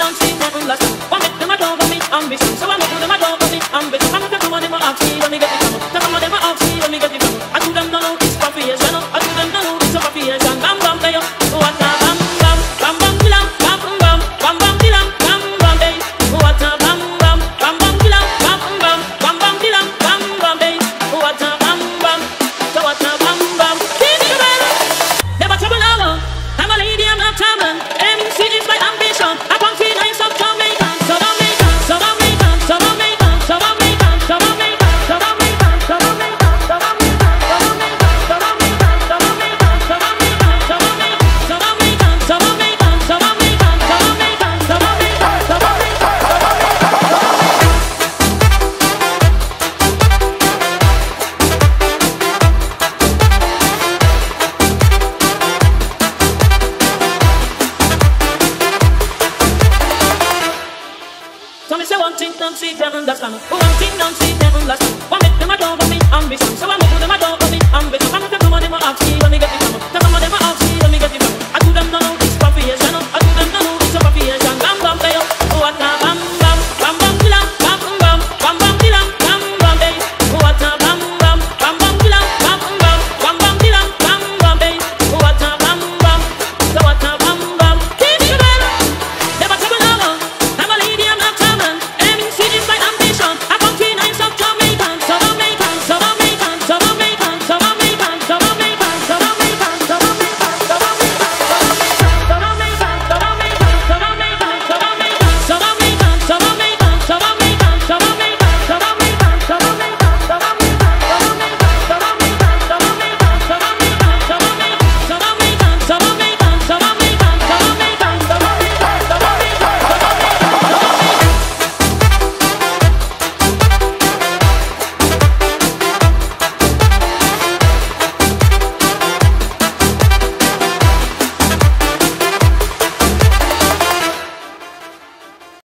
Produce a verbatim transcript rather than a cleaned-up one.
don't see nothing last time. One make them a dog on me, ambition. So I make them a dog on me, ambition. I'm gonna come on them a ask me when me get the trouble. Come on them a ask me when me get the trouble. I do them know it's confusion. I do them know it's a confusion. Bam bam they up, what a bam bam, bam bam kilam, bam bam, bam bam kilam, bam bam they. What a bam bam, bam bam kilam, bam bam, bam bam kilam, bam bam they. What a bam bam, so what a bam bam. Never trouble now. I'm a lady, I'm not trouble. M C is my ambition. I want to nice of Jamaican, so Jamaican, so Jamaican, so Jamaican, so Jamaican, so Jamaican, so Jamaican, so Jamaican, so Jamaican, so Jamaican, so Jamaican, so Jamaican, so Jamaican, so Jamaican, so Jamaican, so Jamaican, so Jamaican, so Jamaican, so Jamaican, so So me say one thing, don't see them understand. One thing, don't see them understand. One make them a dog on me, ambition. So I make them a dog on me, ambition. I'm gonna come on them a ask me when me get the trouble. Come on them a ask me when me get the trouble. I do them know.